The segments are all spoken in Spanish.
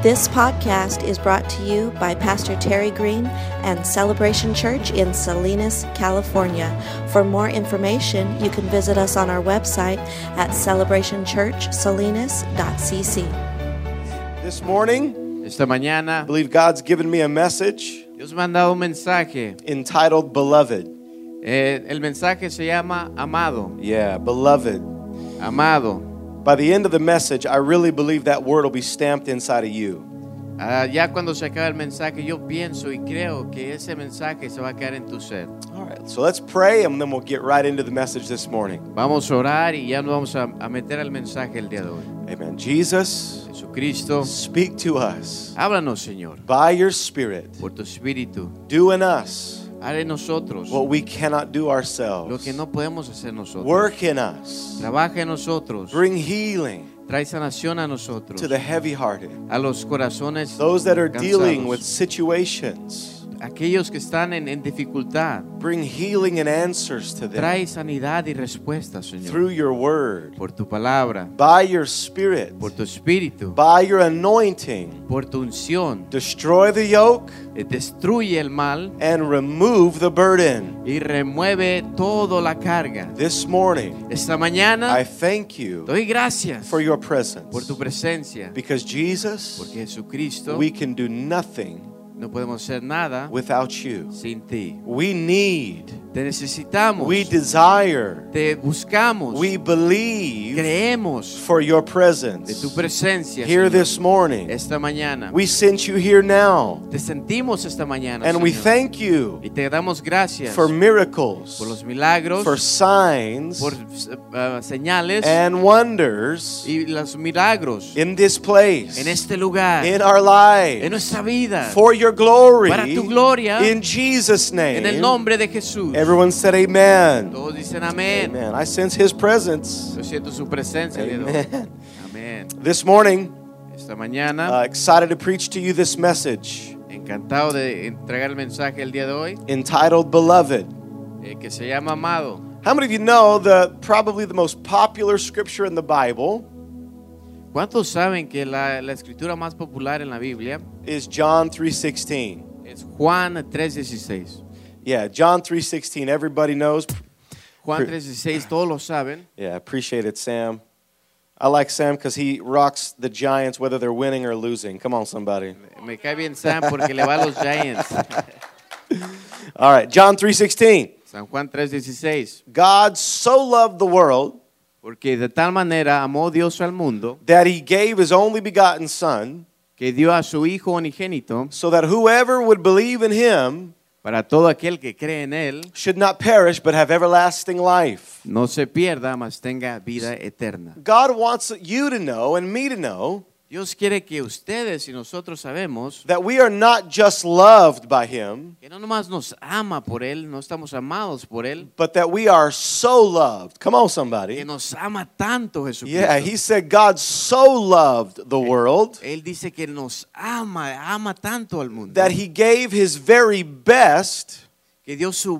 This podcast is brought to you by Pastor Terry Green and Celebration Church in Salinas, California. For more information, you can visit us on our website at celebrationchurchsalinas.cc. This morning, Esta mañana, I believe God's given me a message Dios me ha dado un mensaje. entitled Beloved. El mensaje se llama Amado. Yeah, Beloved. Amado. By the end of the message, I really believe that word will be stamped inside of you. Ya cuando se acaba el mensaje, yo pienso y creo que ese mensaje se va a quedar en tu ser. All right, so let's pray and then we'll get right into the message this morning. Vamos a orar y ya nos vamos a meter al mensaje el día de hoy. Amen. Jesus, Jesucristo, speak to us háblanos, Señor, by your Spirit. por tu Espíritu. Do in us Haz en nosotros what we cannot do lo ourselves. que no podemos hacer nosotros. Work in us. Trabaja en nosotros. Bring healing Trae sanación a nosotros. to the heavy-hearted. A los corazones Those that are dealing cansados. with situations. Aquellos que están en dificultad. Bring healing and answers to them Trae sanidad y respuestas, Señor. through your word, Por tu palabra, by your Spirit, por tu espíritu, by your anointing. por tu unción. Destroy the yoke Destruye el mal and remove the burden. y remueve toda la carga. This morning, Esta mañana I thank you doy gracias for your presence. por tu presencia. Because Jesus, Porque Jesucristo, we can do nothing no podemos hacer nada without you. sin ti. We need, Te necesitamos. we desire, Te buscamos. we believe Creemos for your de tu presence. presencia, Here Señor. this morning, Esta mañana. we sent you here now. Te sentimos esta mañana, And we Señor. thank you Y te damos gracias for miracles, por los milagros, for signs por señales and wonders y los milagros in this place, en este lugar, in our en lives, nuestra vida, for your glory, para tu gloria, in Jesus' en el name. nombre de Jesús. Everyone said amen. Todos dicen amén. Amen. I sense His presence. Yo siento su presencia el día de hoy. Amen. Amén. This morning, Esta mañana, excited to preach to you this message encantado de entregar el mensaje el día de hoy, entitled Beloved. que se llama Amado. How many of you know probably the most popular scripture in the Bible ¿Cuántos saben que la escritura más popular en la Biblia is John 3:16? es Juan 3:16? Yeah, John 3:16. Everybody knows. Juan 3:16, todos lo saben. Yeah, appreciate it, Sam. I like Sam because he rocks the Giants whether they're winning or losing. Come on, somebody. Me cae bien Sam porque le va a los Giants. All right, John 3:16. San Juan 3:16. God so loved the world Porque de tal manera amó Dios al mundo that He gave His only begotten Son, que dio a su Hijo unigénito so that whoever would believe in Him para todo aquel que cree en Él should not perish but have everlasting life. no se pierda, mas tenga vida eterna. God wants you to know and me to know Dios quiere que ustedes y nosotros sabemos that we are not just loved by Him, que no nomás nos ama por Él, no estamos amados por Él, but that we are so loved. Come on, que somebody. nos ama tanto Jesucristo. Yeah, He said God so loved the world Él dice que nos ama tanto al mundo, that He gave His very best. que dio su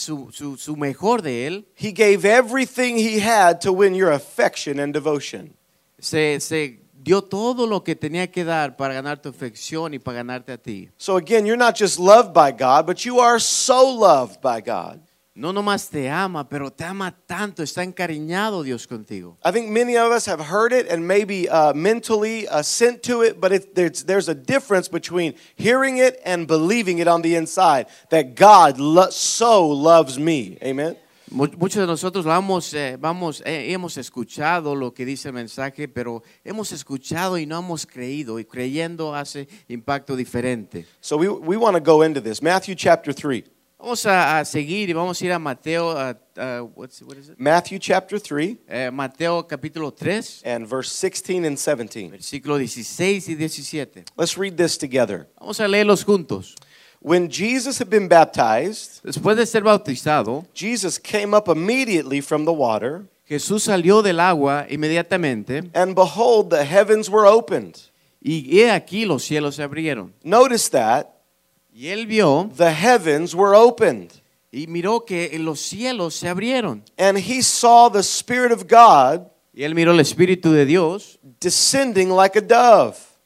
mejor de Él, He gave everything He had to win your affection and devotion. se dio todo lo que tenía que dar para ganar tu afección y para ganarte a ti. So again, you're not just loved by God, but you are so loved by God. No nomás te ama, pero te ama tanto, está encariñado Dios contigo. I think many of us have heard it and maybe mentally assent to it, but there's a difference between hearing it and believing it on the inside, that God so loves me. Amen? Muchos de nosotros hemos escuchado lo que dice el mensaje, pero hemos escuchado y no hemos creído, y creyendo hace impacto diferente. So we want to go into this. Matthew chapter 3. Vamos a seguir y vamos a ir a Mateo, what is it? Matthew chapter 3 Mateo capítulo 3, and verse 16 and 17. versículo 16 y 17. Let's read this together. Vamos a leerlos juntos. When Jesus had been baptized, Después de ser bautizado, Jesus came up immediately from the water, Jesús salió del agua inmediatamente and behold, the heavens were opened. y he aquí los cielos se abrieron. Notice that Y él vio the heavens were opened, y miró que los cielos se abrieron. and he saw the Spirit of God Y él miró el Espíritu de Dios descending like a dove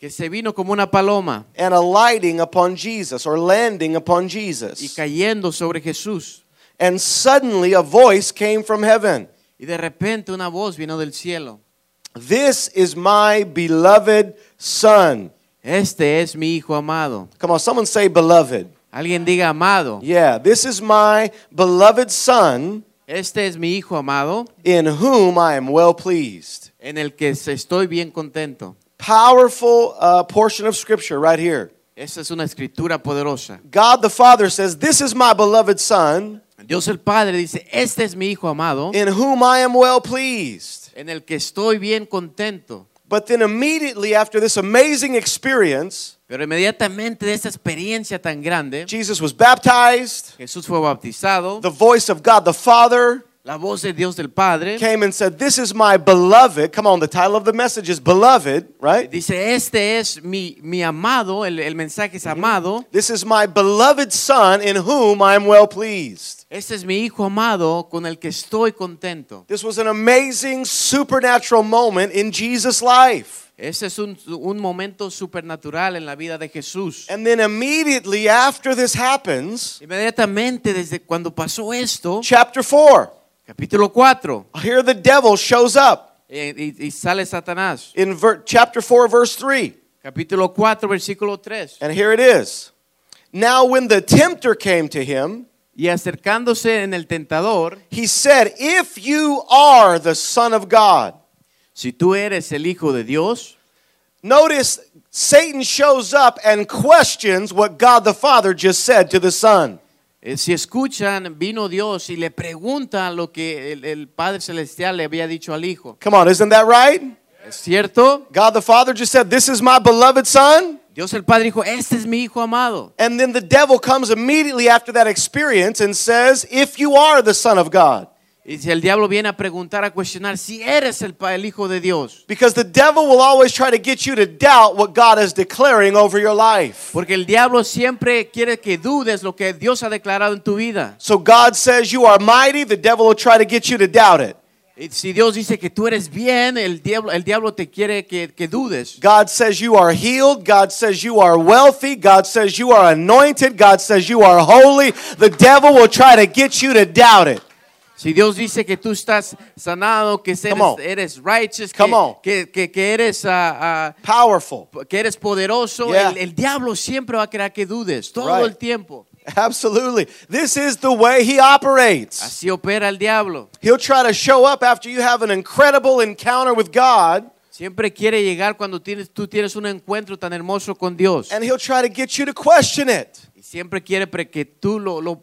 que se vino como una paloma and alighting upon Jesus or landing upon y Jesus. cayendo sobre Jesús. And suddenly a voice came from heaven. Y de repente una voz vino del cielo. This is my beloved son. Este es mi hijo amado. Come on, someone say beloved. Alguien diga amado. Yeah, this is my beloved son Este es mi hijo amado in whom I am well pleased. en el que estoy bien contento. Powerful portion of scripture right here. Esa es una escritura poderosa. God the Father says, this is my beloved son Dios el Padre dice, este es mi hijo amado in whom I am well pleased. en el que estoy bien contento. But then immediately after this amazing experience, Pero inmediatamente de esta experiencia tan grande, Jesus was baptized. Jesús fue bautizado. The voice of God the Father La voz de Dios del Padre came and said, this is my beloved. Come on, the title of the message is beloved, right? dice, este es mi amado, el mensaje es amado. This is my beloved son in whom I am well pleased. Este es mi hijo amado con el que estoy contento. This was an amazing supernatural moment in Jesus' life. Ese es un momento supernatural en la vida de Jesús. And then immediately after this happens, Inmediatamente desde cuando pasó esto, chapter 4, capítulo 4, here the devil shows up y sale Satanás. in chapter 4, verse 3. Capítulo 4, versículo 3. And here it is. Now when the tempter came to him, Y acercándose en el tentador, he said, if you are the Son of God. si tú eres el hijo de Dios, Notice Satan shows up and questions what God the Father just said to the Son. si escuchan, vino Dios y le pregunta lo que el Padre Celestial le había dicho al hijo. Come on, isn't that right? ¿Es cierto? God the Father just said, this is my beloved Son. Dios el Padre dijo, este es mi hijo amado. And then the devil comes immediately after that experience and says, if you are the Son of God. Y si el diablo viene a preguntar, a cuestionar si eres el hijo de Dios. Because the devil will always try to get you to doubt what God is declaring over your life. Porque el diablo siempre quiere que dudes lo que Dios ha declarado en tu vida. So God says you are mighty, the devil will try to get you to doubt it. Y si Dios dice que tú eres bien, el diablo te quiere que dudes. God says you are healed, God says you are wealthy, God says you are anointed, God says you are holy. The devil will try to get you to doubt it. Si Dios dice que tú estás sanado, que eres righteous, que eres powerful, que eres poderoso, Yeah. el diablo siempre va a querer que dudes todo Right. el tiempo. Absolutely. This is the way he operates. Así opera el diablo. He'll try to show up after you have an incredible encounter with God, Siempre quiere llegar cuando tú tienes un encuentro tan hermoso con Dios. and he'll try to get you to question it. Y siempre quiere que tú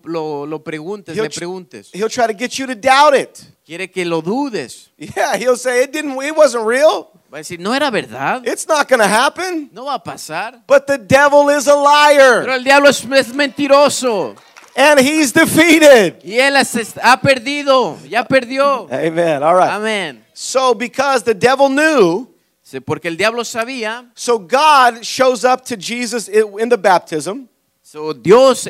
lo preguntes, He'll le preguntes. He'll try to get you to doubt it. Quiere que lo dudes. Yeah, he'll say it wasn't real. Va a decir, no era verdad. It's not going to happen. No va a pasar. But the devil is a liar, Pero el diablo es mentiroso. and he's defeated. Y él ha perdido. Ya perdió. Amen. All right. Amén. So because the devil knew, Porque el diablo sabía. so God shows up to Jesus in the baptism. So Dios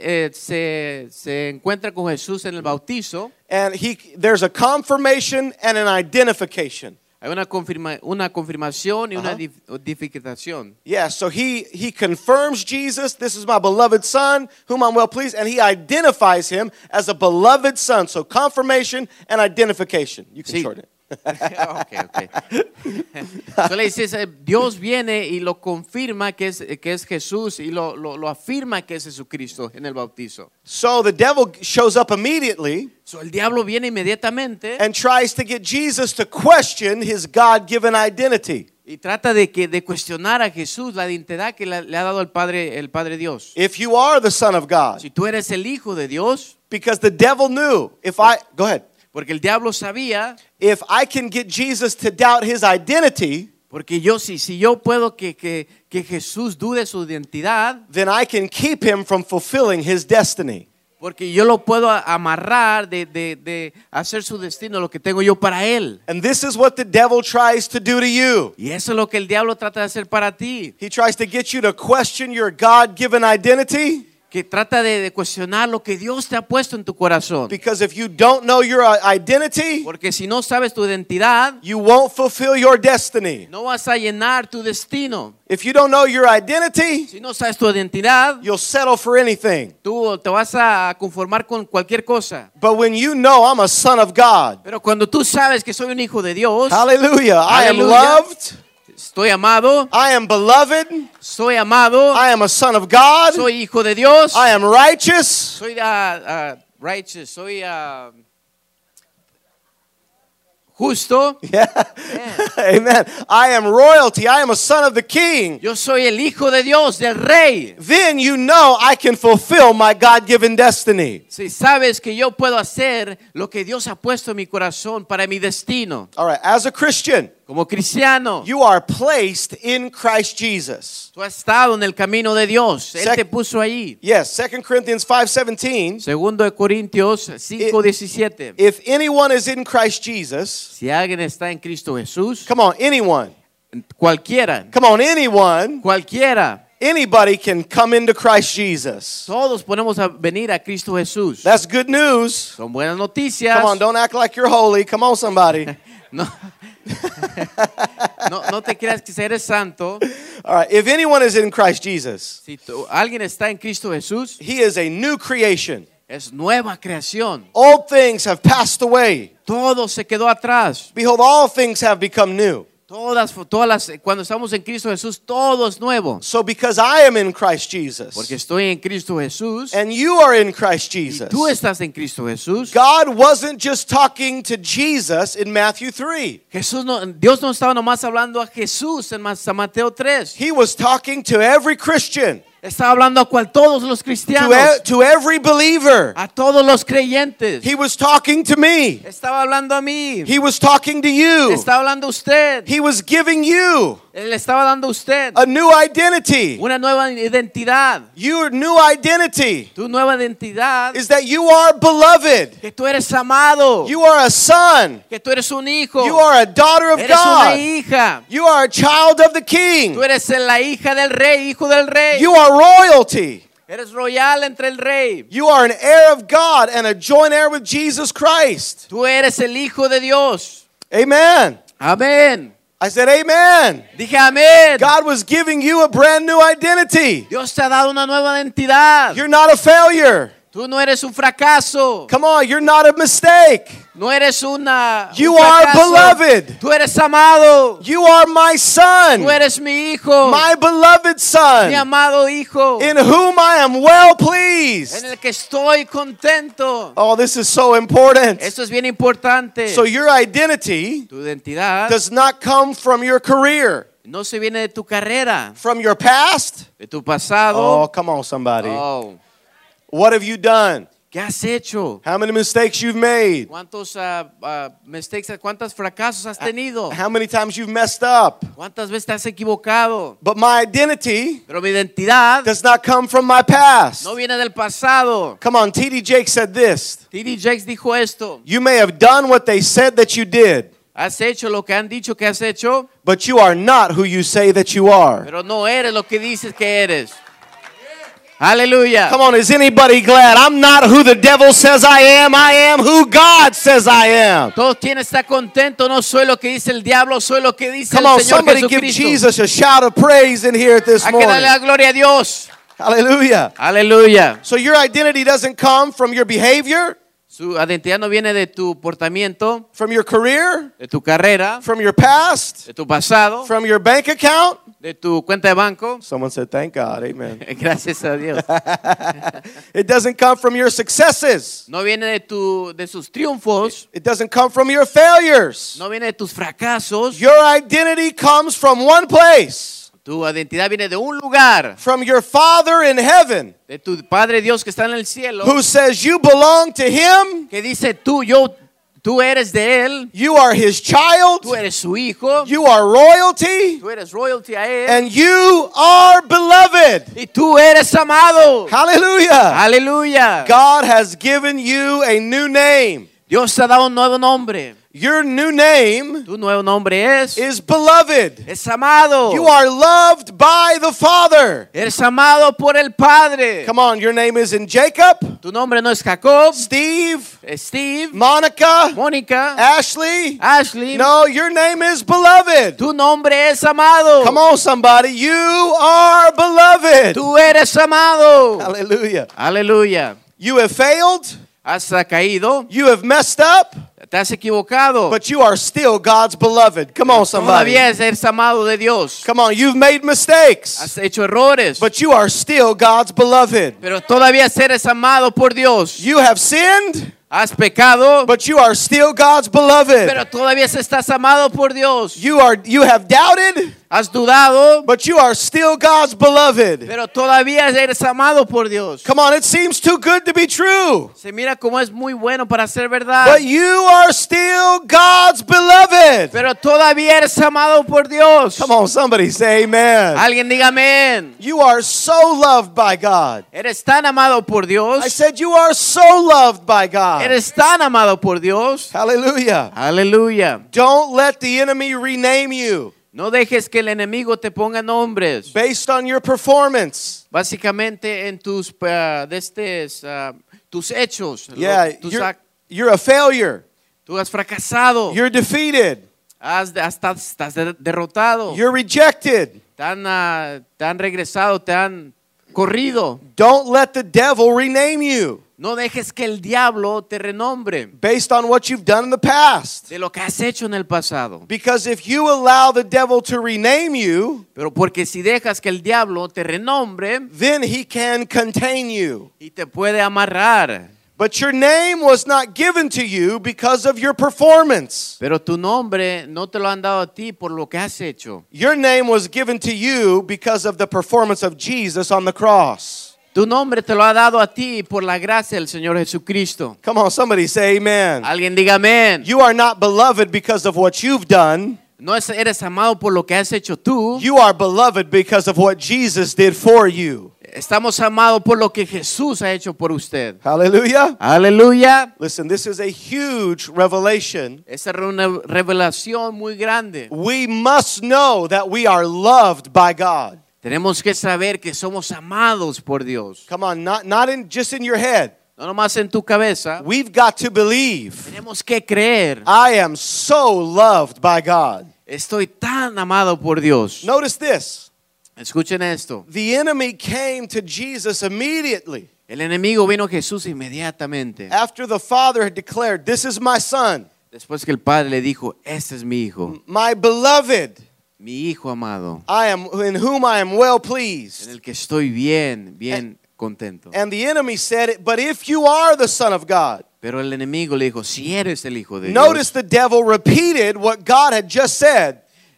se encuentra con Jesús en el bautizo. And there's a confirmation and an identification. Hay una confirmación y una edificación. Yeah, so he confirms Jesus, this is my beloved son, whom I'm well pleased, and he identifies him as a beloved son. So confirmation and identification. You can Sí. shorten it. Okay. Entonces le dices, Dios viene y lo confirma que es Jesús y lo afirma que es Jesucristo en el bautizo. So the devil shows up immediately So el diablo viene inmediatamente and tries to get Jesus to question his God-given identity. y trata de cuestionar a Jesús la identidad que le ha dado el Padre Dios. If you are the Son of God, Si tú eres el hijo de Dios, because the devil knew, go ahead. porque el diablo sabía, If I can get Jesus to doubt his identity, porque si yo puedo que Jesús dude su identidad, then I can keep him from fulfilling his destiny. porque yo lo puedo amarrar de hacer su destino, lo que tengo yo para él. And this is what the devil tries to do to you. Y eso es lo que el diablo trata de hacer para ti. He tries to get you to question your God-given identity. que trata de cuestionar lo que Dios te ha puesto en tu corazón. Because if you don't know your identity, Porque si no sabes tu identidad, you won't fulfill your destiny. no vas a llenar tu destino. If you don't know your identity, Si no sabes tu identidad, you'll settle for anything. tú te vas a conformar con cualquier cosa. But when you know I'm a son of God, Pero cuando tú sabes que soy un hijo de Dios, hallelujah, I am Hallelujah. loved, estoy amado, I am beloved, soy amado, I am a son of God, soy hijo de Dios, I am righteous. soy righteous, soy justo. Yeah. Amen. I am royalty. I am a son of the king. Yo soy el hijo de Dios, del rey. Then you know I can fulfill my God-given destiny. Si sabes que yo puedo hacer lo que Dios ha puesto en mi corazón para mi destino. All right, as a Christian, Como cristiano, you are placed in Christ Jesus. tú has estado en el camino de Dios. Él te puso ahí. Yes, 2 Corinthians 5:17. Segundo de Corintios 5:17. If anyone is in Christ Jesus, Si alguien está en Cristo Jesús, come on, anyone. cualquiera, Come on, anyone. cualquiera, Anybody can come into Christ Jesus. todos podemos venir a Cristo Jesús. That's good news. Son buenas noticias. Come on, don't act like you're holy. Come on, somebody. No, no te creas que eres santo. All right, if anyone is in Christ Jesus, Si alguien está en Cristo Jesús, he is a new creation. es nueva creación. Old things have passed away. Todo se quedó atrás. Behold, all things have become new. Cuando estamos en Cristo Jesús, todo es nuevo. So because I am in Christ Jesus, Porque estoy en Cristo Jesús and you are in Christ y Jesus, tú estás en Cristo Jesús. God wasn't just talking to Jesus in Matthew 3. Dios no estaba nomás hablando a Jesús en San Mateo 3. He was talking to every Christian, Estaba hablando a todos los cristianos, to every believer. a todos los creyentes. He was talking to me. Estaba hablando a mí. He was talking to you. Estaba hablando a usted. He was giving you Él estaba dando a usted a new identity. una nueva identidad. Your new identity Tu nueva identidad is that you are beloved. que tú eres amado, You are a son. que tú eres un hijo, You are a daughter of eres una God. hija, You are a child of the King. tú eres la hija del rey, hijo del rey. You are royalty. Eres royal entre el rey. You are an heir of God and a joint heir with Jesus Christ. Tú eres el hijo de Dios. Amen. Amén. I said amen. Dije amén. God was giving you a brand new identity. Dios te ha dado una nueva identidad. You're not a failure. Tú no eres un fracaso. Come on, you're not a mistake. No eres un You are fracaso. beloved. Tú eres amado. You are my son, Tú eres mi hijo. my beloved Mi son, amado hijo. in whom I am well En pleased. el que estoy contento. Oh, this is so important. Esto es bien importante. So your identity Tu identidad does not come from your career, no se viene de tu carrera, from your past. de tu pasado. Oh, come on, somebody. Oh. What have you done? ¿Qué has hecho? How many mistakes you've made? ¿Cuántos mistakes, cuántos fracasos has tenido? How many times you've messed up? ¿Cuántas veces te has equivocado? But my identity Pero mi identidad does not come from my past. no viene del pasado. Come on, T.D. Jakes said this. T.D. Jakes dijo esto. You may have done what they said that you did, Has hecho lo que han dicho que has hecho, but you are not who you say that you are. pero no eres lo que dices que eres. Aleluya. Come on, is anybody glad? I'm not who the devil says I am who God says I am. Todos tienen que estar contentos. No soy lo que dice el diablo, soy lo que dice Come el on, Señor somebody give Jesucristo. Jesus a shout of praise in here this Hay que darle morning. la gloria a Dios. Hallelujah. Aleluya. So your identity doesn't come from your behavior, Su identidad no viene de tu portamiento, from your career, de tu carrera, from your past, de tu pasado, from your bank account. de tu cuenta de banco. Someone said, thank God, amen. Gracias a Dios. It doesn't come from your successes. No viene de sus triunfos, It doesn't come from your failures. no viene de tus fracasos. Your identity comes from one place, Tu identidad viene de un lugar, from your Father in heaven, de tu Padre Dios que está en el cielo, who says you belong to Him, que dice tú eres de él, you are His child, tú eres su hijo, you are royalty, tú eres royalty a él, and you are beloved. y tú eres amado. Hallelujah. Aleluya. God has given you a new name. Dios te ha dado un nuevo nombre. Your new name Tu nuevo nombre is beloved. es amado. You are loved by the Father. Eres amado por el Padre. Come on, your name isn't Jacob, Tu nombre no es Jacob, Steve, Steve, Monica, Mónica, Ashley. Ashley. No, your name is beloved. Tu nombre es amado. Come on, somebody. You are beloved. Tú eres amado. Hallelujah. Aleluya. You have failed. Has caído, You have messed up. te has equivocado. But you are still God's beloved. Come on, somebody. Todavía eres amado de Dios. Come on, you've made mistakes. Has hecho errores, But you are still God's beloved. pero todavía eres amado por Dios. You have sinned, Has pecado, but you are still God's beloved. pero todavía estás amado por Dios. You have doubted, Has dudado, but you are still God's beloved. pero todavía eres amado por Dios. Come on, it seems too good to be true. Se mira como es muy bueno para ser verdad, But you are still God's beloved. pero todavía eres amado por Dios. Come on, somebody say amen. Alguien diga amén. You are so loved by God. Eres tan amado por Dios. I said you are so loved by God. Eres tan amado por Dios. Hallelujah. Aleluya. Don't let the enemy rename you No dejes que el enemigo te ponga nombres. based on your performance. Básicamente en tus tus hechos. Yeah, Tus you're a failure. tú has fracasado. You're defeated. Estás derrotado. You're rejected. Te han regresado, te han corrido. Don't let the devil rename you No dejes que el diablo te renombre based on what you've done in the past. de lo que has hecho en el pasado. Because if you allow the devil to rename you, Pero porque si dejas que el diablo te renombre then he can contain you. y te puede amarrar. But your name was not given to you because of your performance. Pero tu nombre no te lo han dado a ti por lo que has hecho. Your name was given to you because of the performance of Jesus on the cross. Tu nombre te lo ha dado a ti por la gracia del Señor Jesucristo. Come on, somebody say amen. Alguien diga amén. You are not beloved because of what you've done. No eres amado por lo que has hecho tú. You are beloved because of what Jesus did for you. Estamos amados por lo que Jesús ha hecho por usted. Hallelujah. Aleluya. Listen, this is a huge revelation. Esa es una revelación muy grande. We must know that we are loved by God. Tenemos que saber que somos amados por Dios. Come on, not just in your head. No nomás en tu cabeza. We've got to believe. Tenemos que creer. I am so loved by God. Estoy tan amado por Dios. Notice this. Escuchen esto. The enemy came to Jesus immediately El enemigo vino a Jesús inmediatamente. after the Father had declared, "This is my son, Después que el Padre le dijo, este es mi hijo, my beloved, mi hijo amado, in whom I am well en pleased." el que estoy bien contento. And the enemy said, "But if you are the Son of God." Pero el enemigo le dijo, si eres el hijo de Notice Dios. the devil repeated what God had just said.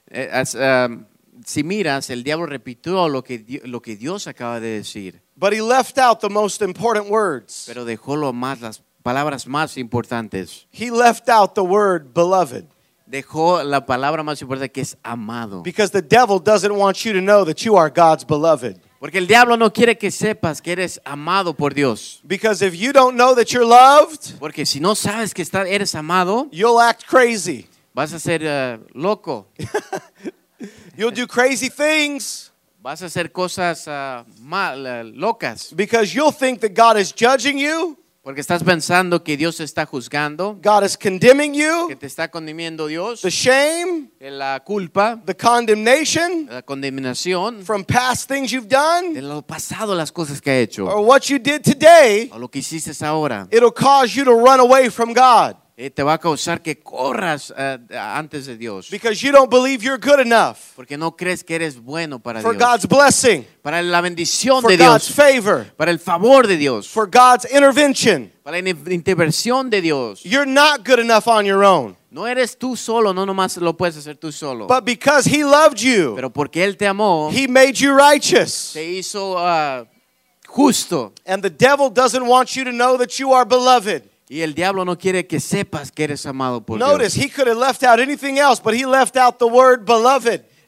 Si miras, el diablo repitió lo que Dios acaba de decir. But he left out the most important words. Pero dejó las palabras más importantes. He left out the word beloved. Dejó la palabra más importante que es amado. Because the devil doesn't want you to know that you are God's beloved. Porque el diablo no quiere que sepas que eres amado por Dios. Because if you don't know that you're loved, Porque si no sabes que eres amado, you'll act crazy. vas a ser loco. You'll do crazy things Vas a hacer cosas locas. because you'll think that God is judging you, Porque estás pensando que Dios te está juzgando, God is condemning que you, te está condenando Dios, the shame, que la culpa, the condemnation la condenación from past things you've done de lo pasado, las cosas que ha hecho, or what you did today, o lo que hiciste ahora. it'll cause you to run away from God Te va a causar que corras antes de Dios. because you don't believe you're good enough Porque no crees que eres bueno para for Dios. God's blessing, Para la bendición for de God's Dios. favor, Para el favor de Dios. for God's intervention. Para la intervención de Dios. You're not good enough on your own. No eres tú solo, no nomás lo puedes hacer tú solo. But because he loved you, Pero porque Él te amó, he made you righteous. te hizo justo. And the devil doesn't want you to know that you are beloved. Y el diablo no quiere que sepas que eres amado por Notice, Dios. he could have left out anything else, but he left out the word beloved.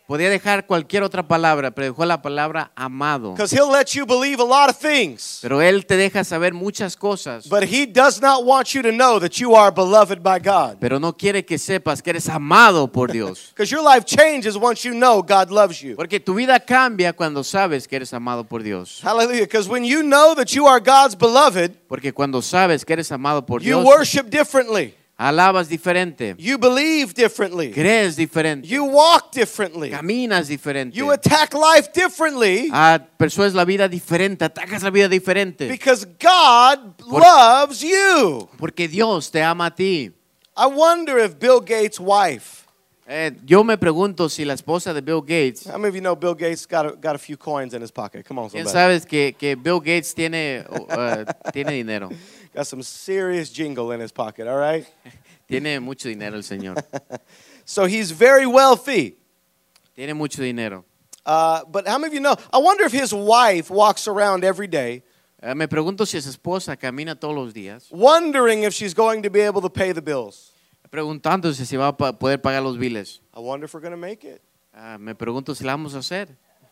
Podía dejar cualquier otra palabra, pero dejó la palabra amado. Because he'll let you believe a lot of things. Pero Él te deja saber muchas cosas. But he does not want you to know that you are beloved by God. Pero no quiere que sepas que eres amado por Dios. Because your life changes once you know God loves you. Porque tu vida cambia cuando sabes que eres amado por Dios. Hallelujah. Because when you know that you are God's beloved, Porque cuando sabes que eres amado por you Dios, worship differently. alabas diferente, You believe differently. crees diferente, You walk differently. caminas diferente, You attack life differently persuades la vida diferente, atacas la vida diferente. because God loves you. Porque Dios te ama a ti. I wonder if Bill Gates' wife, Yo me pregunto si la esposa de Bill Gates, how many of you know Bill Gates got a few coins in his pocket? Come on, ¿quién somebody. sabes que Bill Gates tiene dinero? Got some serious jingle in his pocket, all right? Tiene mucho dinero el señor. So he's very wealthy. Tiene mucho dinero. But how many of you know, I wonder if his wife walks around every day Me pregunto si su esposa camina todos los días wondering if she's going to be able to pay the bills. preguntándose si va a poder pagar los biles. I wonder if we're going to make it. Me pregunto si la vamos a hacer.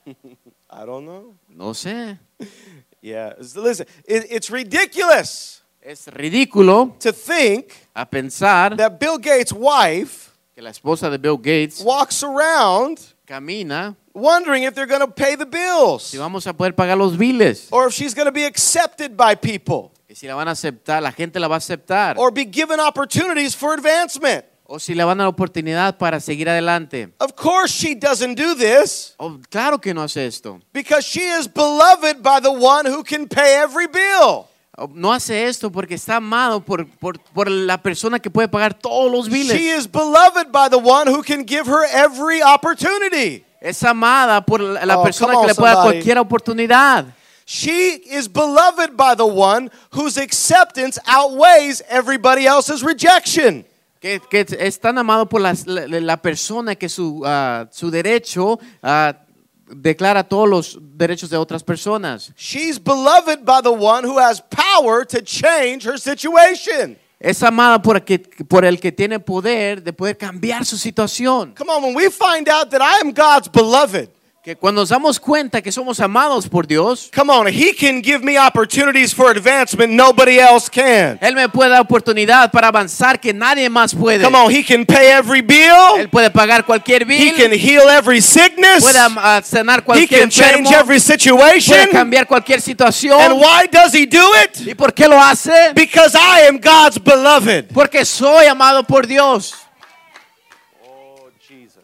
I don't know. No sé. Yeah, listen, it's ridiculous Es ridículo to think a pensar that Bill Gates' wife que la esposa de Bill Gates walks around camina wondering if they're going to pay the bills si vamos a poder pagar los biles. or if she's going to be accepted by people Que si la van a aceptar, la gente la va a aceptar. or be given opportunities for advancement. O si le van a dar oportunidad para seguir adelante. Of course, she doesn't do this Claro que no hace esto. because she is beloved by the one who can pay every bill. No hace esto porque está amado por la persona que puede pagar todos los biles. She is beloved by the one who can give her every opportunity. Es amada por la Oh, persona come que on, le puede dar somebody. cualquier oportunidad. She is beloved by the one whose acceptance outweighs everybody else's rejection. Que es tan amado por la persona que su derecho declara todos los derechos de otras personas. She's beloved by the one who has power to change her situation. Es amada por el que tiene poder de poder cambiar su situación. Come on, when we find out that I am God's beloved, Que cuando nos damos cuenta que somos amados por Dios, come on, He can give me opportunities for advancement nobody else can. Él me puede dar oportunidad para avanzar que nadie más puede. Come on, He can pay every bill. Él puede pagar cualquier He bill, can heal every sickness. puede sanar He cualquier can enfermo, change every puede situation. cambiar cualquier And situación. why does He do it? ¿Y por qué lo hace? Because I am God's beloved. Porque soy amado por Dios. Oh, Jesus.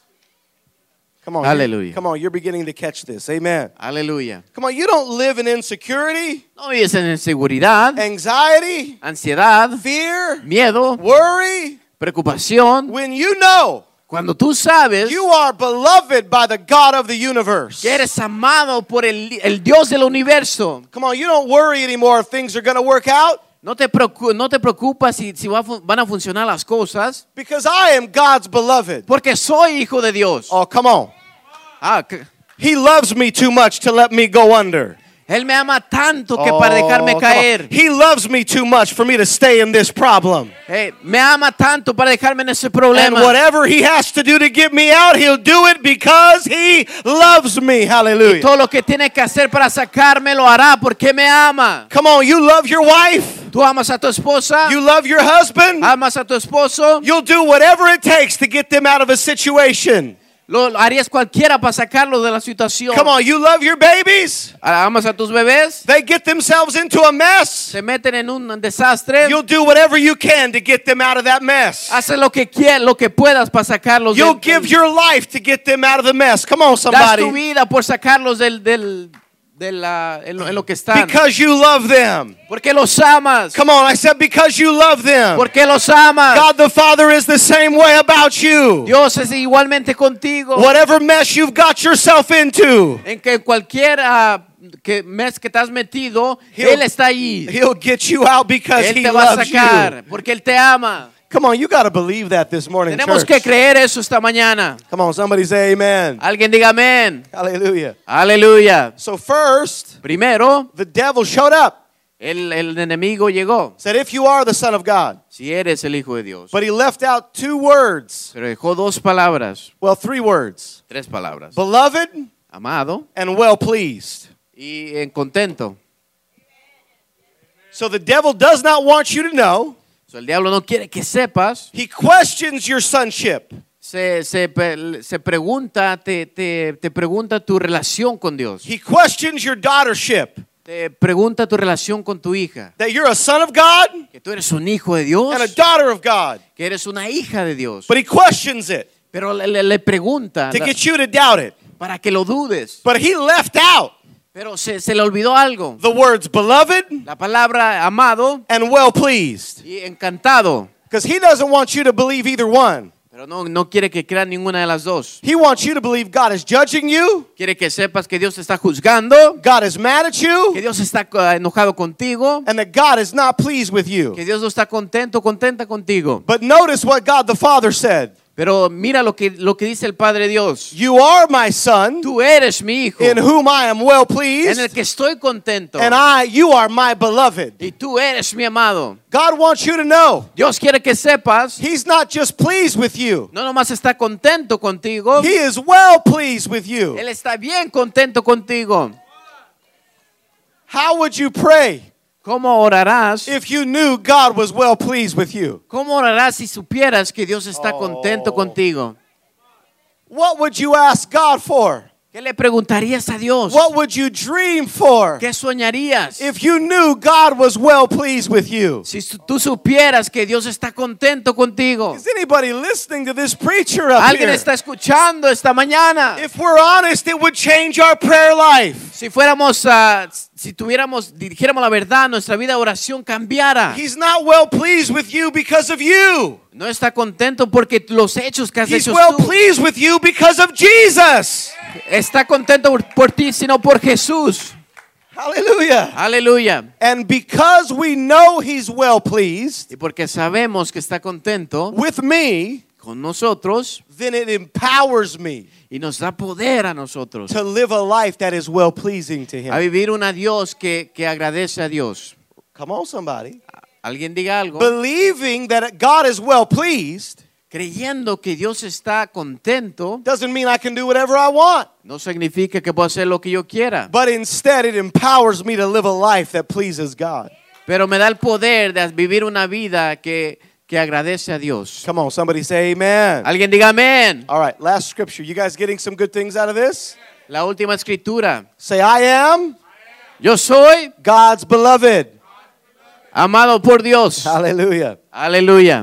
Come on. Hallelujah. Come on, you're beginning to catch this. Amen. Aleluya. Come on, you don't live in insecurity, No vives en inseguridad, anxiety, ansiedad, fear, miedo, worry. preocupación. When you know Cuando tú sabes you are beloved by the God of the universe. que eres amado por el Dios del universo, Come on, you don't worry anymore if things are going to work out no te preocupas si van a funcionar las cosas, because I am God's beloved. porque soy hijo de Dios. Oh, come on. Que He loves me too much to let me go under. Él me ama tanto que para dejarme come on. caer. He loves me too much for me to stay in this problem. Me ama tanto para dejarme en ese And problema. whatever He has to do to get me out, He'll do it because He loves me. Hallelujah. Todo lo que tiene que hacer para sacarme lo hará porque me ama. Come on, you love your wife. Tú amas a tu esposa, You love your husband. amas a tu esposo, You'll do whatever it takes to get them out of a situation. lo harías cualquiera para sacarlo de la situación. Come on, you love your babies. Amas a tus bebés, They get themselves into a mess. se meten en un desastre. You'll do whatever you can to get them out of that mess. Haces lo que puedas para sacarlos. You'll give your life to get them out of the mess. Come on, Das tu somebody. vida por sacarlos en lo que están. Because you love them. Porque los amas. Come on, I said because you love them. Porque los amas. God the Father is the same way about you. Dios es igualmente contigo. Whatever mess you've got yourself into, En que cualquier mes que te has metido, He'll- Él está ahí. He'll get you out because Él He te va a loves sacar you. porque Él te ama. Come on, you got to believe that this morning, Tenemos church. que creer eso esta mañana. Come on, somebody say amen. Alguien diga amén. Hallelujah. Aleluya. So first, Primero, the devil showed up. El enemigo llegó. Said, if you are the Son of God. Si eres el Hijo de Dios. But he left out 2 words. Pero dejó 2 palabras. Well, 3 words. 3 palabras. Beloved Amado and well pleased. y contento. So the devil does not want you to know. So, el diablo no quiere que sepas. He questions your sonship. Se pregunta, te pregunta tu relación con Dios. He questions your daughtership. Te pregunta tu relación con tu hija. That you're a son of God Que tú eres un hijo de Dios. and a daughter of God. Que eres una hija de Dios. But he questions it Pero le pregunta to get you to doubt it. para que lo dudes. But he left out Pero se le olvidó algo. the words beloved La palabra amado and well pleased. y encantado. Because he doesn't want you to believe either one. Pero no quiere que crean ninguna de las dos. He wants you to believe God is judging you, Quiere que sepas que Dios te está juzgando, God is mad at que you, Dios está enojado contigo, and that God is not pleased with you. que Dios no está contenta contigo. But notice what God the Father said. Pero mira lo que dice el Padre Dios. You are my son, Tú eres mi hijo, in whom I am well en pleased, el que estoy contento. and you are my beloved. Y tú eres mi amado. God wants you to know Dios quiere que sepas, He's not just pleased with you, no nomás está contento contigo, He is well pleased with you. Él está bien contento contigo. How would you pray ¿Cómo orarás? if you knew God was well pleased with you? ¿Cómo orarás si supieras que Dios está contento contigo? What would you ask God for? ¿Qué le preguntarías a Dios? What would you dream for ¿Qué soñarías? if you knew God was well pleased with you? Si tú supieras que Dios está contento contigo. Is anybody listening to this preacher up Alguien here? está escuchando esta mañana. If we're honest, it would change our prayer life. Si dijéramos la verdad, nuestra vida de oración cambiara. He's not well pleased with you because of you. No está contento porque los hechos que has He's hecho well tú. pleased with you because of Jesus. Está contento por ti, sino por Jesús. Hallelujah. Aleluya. And because we know He's well pleased Y porque sabemos que está contento with me, con nosotros then it empowers me y nos da poder a nosotros to live a life that is well pleasing to a Him. vivir una Dios que agradece a Dios. Come on, somebody. Alguien diga algo. Believing that God is well pleased Creyendo que Dios está contento doesn't mean I can do whatever I want, no significa que puedo hacer lo que yo quiera, but instead it empowers me to live a life that pleases God. pero me da el poder de vivir una vida que agradece a Dios. Come on, somebody say amen. Alguien diga amén. All right, last scripture. You guys getting some good things out of this? La última escritura. Say, I am Yo soy God's beloved. amado por Dios. Hallelujah. Aleluya.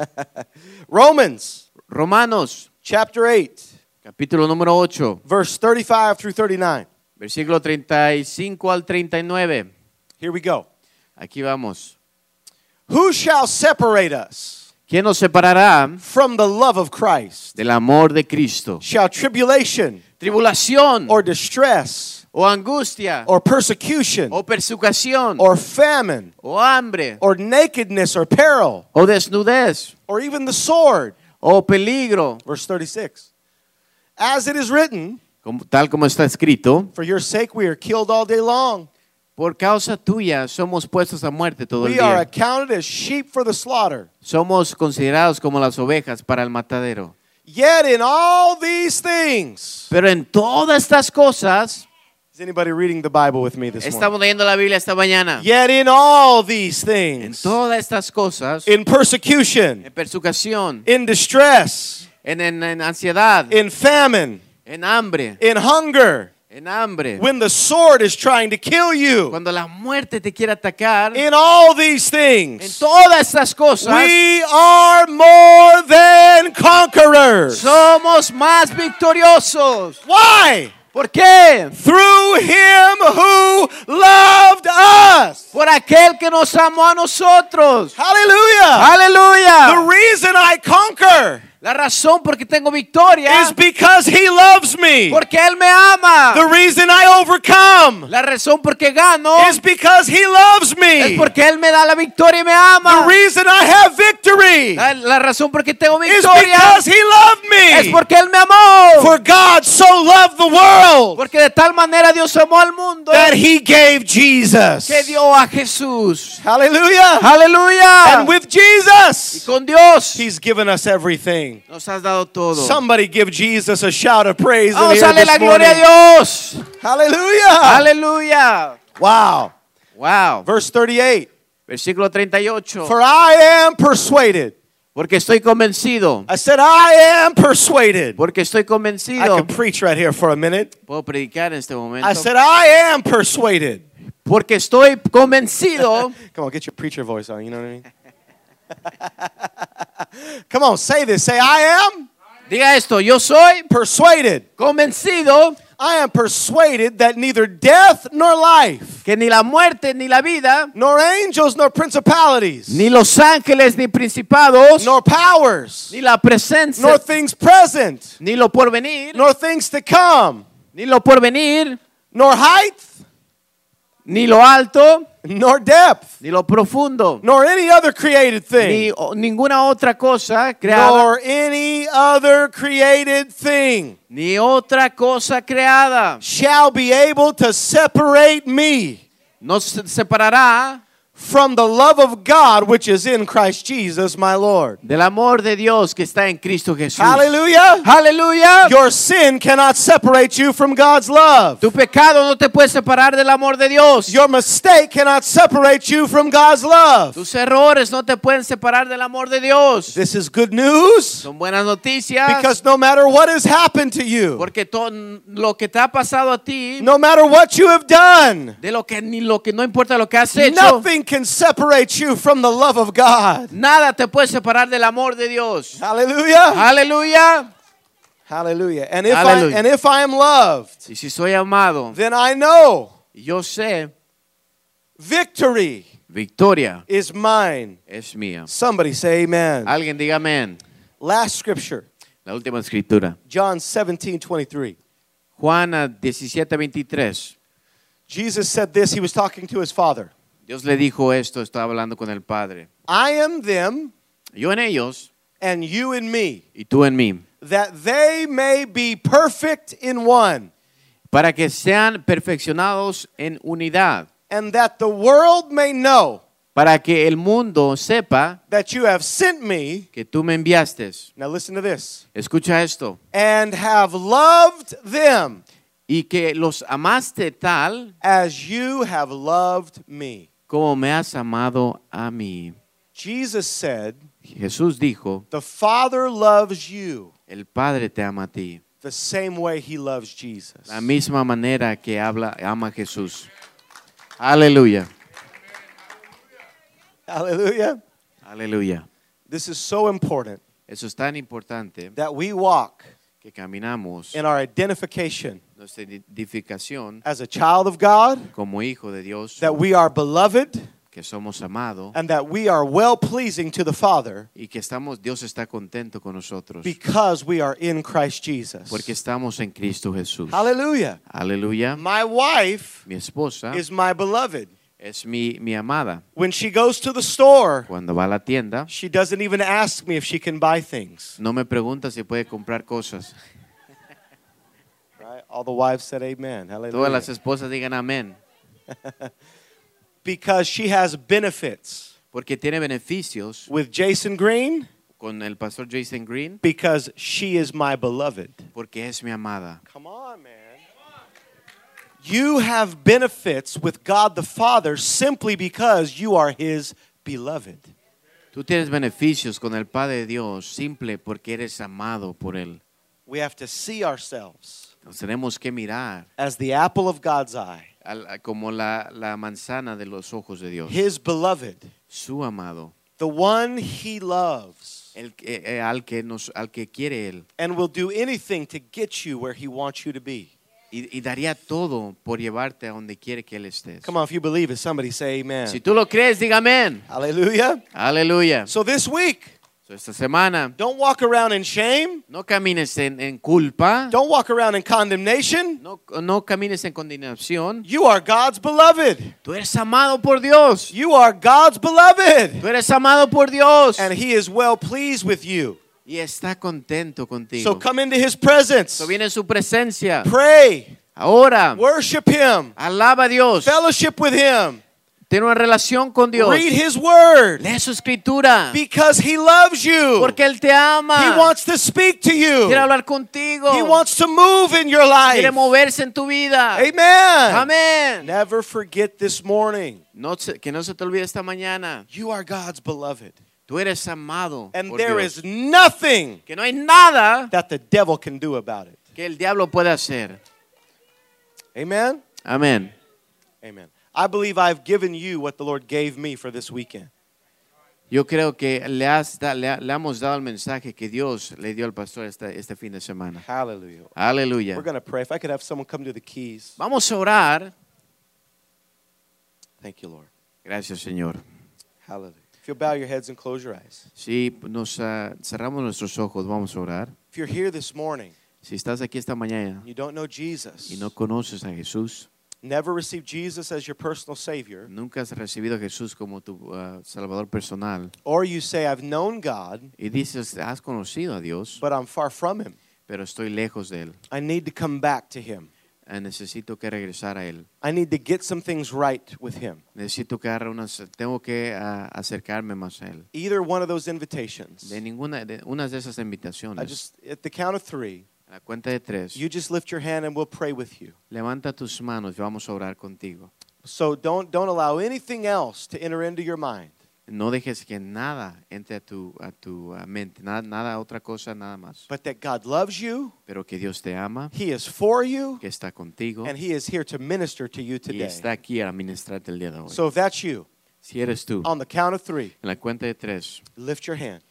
Romans Romanos, chapter 8, capítulo número 8, verse 35 through 39. versículo 35 al 39. Here we go. Aquí vamos. Who shall separate us ¿Quién nos separará from the love of Christ? del amor de Cristo? Shall tribulation Tribulación or distress o angustia or persecution o persecución or famine o hambre or nakedness or peril o desnudez or even the sword? o peligro, Verse 36. As it is written, tal como está escrito, for your sake we are killed all day long. por causa tuya somos puestos a muerte todo el We are día. accounted as sheep for the slaughter. Somos considerados como las ovejas para el matadero. Yet in all these things, Pero en todas estas cosas, is anybody reading the Bible with me this morning? estamos leyendo la Biblia esta mañana. Yet in all these En things, todas estas cosas, in persecution, en persecución, in distress, en ansiedad, in famine, en hambre, in hunger, when the sword is trying to kill you, cuando la muerte te quiere atacar, in all these en things, todas estas cosas, we are more than conquerors. somos más victoriosos. Why? ¿Por qué? Through Him who loved us. Por aquel que nos amó a nosotros. Hallelujah. Aleluya. The reason I conquer La razón por que tengo victoria is because He loves me. porque Él me ama. The reason I overcome La razón por que gano is because He loves es me. porque Él me da la victoria y me The ama. reason I have victory La razón por que tengo is victoria because He loved es me. porque Él me amó. For God so loved the world Porque de tal manera Dios amó al mundo that he gave Jesus. que dio a Jesús. Hallelujah. Aleluya. And with Y Jesus, con Dios he's given us everything. nos has dado todo. Somebody give Jesus a shout of praise in Vamos here a darle this la gloria a morning. Dios. Hallelujah. Aleluya. Wow. Wow. Verse 38. Versículo 38. For I am persuaded. Porque estoy convencido. I said, I am persuaded. Porque estoy I convencido. could preach right here for a minute. Puedo predicar en este momento. I said, I am persuaded. Porque estoy convencido. Come on, get your preacher voice on. You know what I mean? Come on, say this. Say, I am Diga esto, yo soy persuaded. convencido I am persuaded that neither death nor life, que ni la muerte ni la vida, nor angels nor principalities, ni los ángeles ni principados, nor powers, ni la presencia, nor things present, ni lo porvenir, nor things to come, ni lo porvenir, nor height, ni lo alto, nor depth, ni lo profundo, nor any other created thing, ninguna otra cosa creada, nor any other created thing ni otra cosa creada shall be able to separate me nos separará from the love of God which is in Christ Jesus my Lord. del amor de Dios que está en Cristo Jesús. Hallelujah. Aleluya. Your sin cannot separate you from God's love. Tu pecado no te puede separar del amor de Dios. Your mistake cannot separate you from God's love. Tus errores no te pueden separar del amor de Dios. This is good news Son buenas noticias. because no matter what has happened to you, Porque todo lo que te ha pasado a ti, no matter what you have done, de lo que no importa lo que has hecho, nothing can separate you from the love of God. nada te puede separar del amor de Dios. Hallelujah. Aleluya. Hallelujah. Hallelujah. And if I am loved, Y si soy amado, then I know yo sé, victory victoria is mine. es mía. Somebody say amen. Alguien diga amén. Last scripture, La última escritura. John 17:23. Juan 17:23. Jesus said this, he was talking to his Father. Dios le dijo esto, estaba hablando con el Padre. I am them Yo en ellos and you in me, y tú en mí, that they may be perfect in one, para que sean perfeccionados en unidad, and that the world may know para que el mundo sepa that you have sent me. que tú me enviaste. Now listen to this. Escucha esto. And have loved them Y que los amaste tal as you have loved me. como me has amado a mí. Jesus said, Jesús dijo, the Father loves you el Padre te ama a ti. the same way he loves Jesus. La misma manera que ama a Jesús. Aleluya. Hallelujah. Aleluya. This is so important Eso es tan importante that we walk que caminamos in our identification nuestra identificación as a child of God, como hijo de Dios, that we are beloved, que somos amados and that we are well-pleasing to the Father y que Dios está contento con nosotros because we are in Christ Jesus. porque estamos en Cristo Jesús. Hallelujah. Aleluya. My wife Mi esposa is my beloved. es mi amada. When she goes to the store, Cuando va a la tienda, she doesn't even ask me if she can buy things. no me pregunta si puede comprar cosas. Right? All the wives said amen. Todas Hallelujah. las esposas digan amén. Because she has benefits Porque tiene beneficios with Jason Green con el pastor Jason Green. because she is my beloved. Porque es mi amada. Come on, man. You have benefits with God the Father simply because you are his beloved. Tú tienes beneficios con el Padre de Dios simple porque eres amado por Él. We have to see ourselves Nos tenemos que mirar as the apple of God's eye, como la manzana de los ojos de Dios. his beloved, Su amado. the one he loves, Al que quiere Él. and will do anything to get you where he wants you to be. Y daría todo por llevarte a donde quiere que Él estés. Come on, if you believe it, somebody say amen. Si tú lo crees, diga amén. Hallelujah. Aleluya. So this week, Esta semana, don't walk around in shame. no camines en culpa. Don't walk around in condemnation. No camines en condenación. You are God's beloved. Tú eres amado por Dios. You are God's beloved. Tú eres amado por Dios. And he is well pleased with you. Y está contento So contigo. come into his presence. So viene en su presencia. Pray. Ahora, Worship him. alaba a Dios. Fellowship with him. Ten una relación con Dios. Read his word. Lee su escritura. Because he loves you. Porque Él te ama. He wants to speak to you. Quiere hablar contigo. He wants to move in your Quiere life. moverse en tu vida. Amen. Amén. Never forget this morning. Que no se te olvide esta mañana. You are God's beloved. Tú eres amado And por there Dios. is nothing Que no hay nada that the devil can do about it. que el diablo pueda hacer. Amen. Amén. Amen. I believe I've given you what the Lord gave me for this weekend. Yo creo que le hemos dado el mensaje que Dios le dio al pastor este fin de semana. Hallelujah. Aleluya. We're going to pray. If I could have someone come to the keys. Vamos a orar. Thank you, Lord. Gracias, Señor. Hallelujah. If you'll bow your heads and close your eyes. Si nos cerramos nuestros ojos, vamos a orar. If you're here this morning, Si estás aquí esta mañana you don't know Jesus, y no conoces a Jesús, never received Jesus as your personal Savior, nunca has recibido a Jesús como tu Salvador personal or you say, I've known God, y dices, has conocido a Dios, but I'm far from Him. pero estoy lejos de Él. I need to come back to Him. Necesito que regresar a Él. I need to get some things right with Him. Necesito que tengo que acercarme más a Él. Either one of those invitations. Una de esas I invitaciones, just, at the count of 3, a la cuenta de 3, you just lift your hand and we'll pray with you. levanta tus manos y vamos a orar contigo. So don't allow anything else to enter into your mind. No dejes que nada entre a tu mente, nada otra cosa, nada más. But that God loves you, Pero que Dios te ama, He is for you, que está contigo and He is here to minister to you y today. está aquí a ministrarte el día de hoy. So if that's you, Si eres tú, on the count of 3, en la cuenta de 3, lift your hand.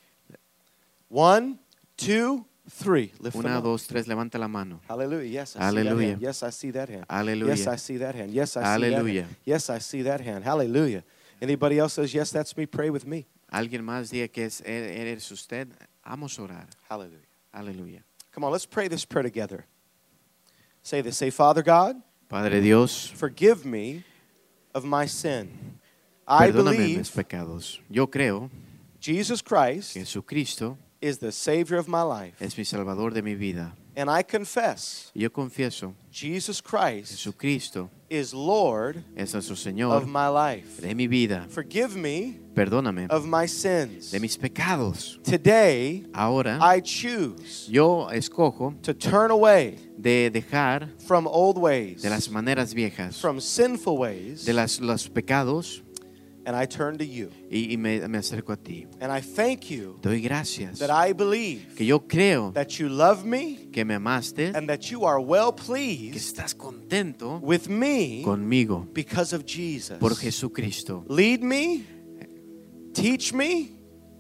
1, 2, 3. Lift them 1, up. 2, 3, levanta la mano. Hallelujah. Yes, I see that Hallelujah. hand. Yes, I see that hand. Hallelujah. Yes, I see that hand. Yes, I see that Hallelujah. hand. Yes, I see that hand. Hallelujah. Anybody else says, yes, that's me, pray with me. Alguien más diga que eres usted. Vamos a orar. Hallelujah. Aleluya. Come on, let's pray this prayer together. Say this. Say, Father God, Padre Dios, forgive me of my sin. I perdóname mis believe pecados. Yo creo Jesus que Christ Jesucristo is the Savior of my life. es mi Salvador de mi vida. And I confess Y yo confieso, Jesus Christ Jesucristo is Lord es nuestro of Señor my life. de mi vida. Forgive me Perdóname of my sins. de mis pecados. Today, Ahora I choose yo escojo to turn away de dejar from old ways, de las maneras viejas, from sinful ways, de los pecados and I turn to you. y me acerco a ti. And I thank you Doy gracias that I believe que yo creo that you love me que me amaste, and that you are well que pleased estás contento with me conmigo because of Jesus. por Jesucristo. Lead me, teach me,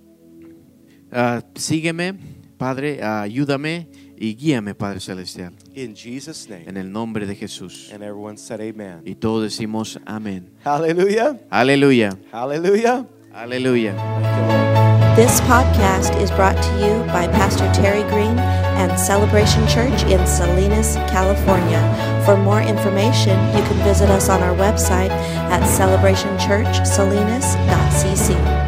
Sígueme, Padre, ayúdame y guíame, Padre Celestial, in Jesus' name. en el nombre de Jesús. And everyone said amen. Y todos decimos amén. Hallelujah. Aleluya, Hallelujah. aleluya. Thank you, Lord. This podcast is brought to you by Pastor Terry Green and Celebration Church in Salinas, California. For more information, you can visit us on our website at celebrationchurchsalinas.cc.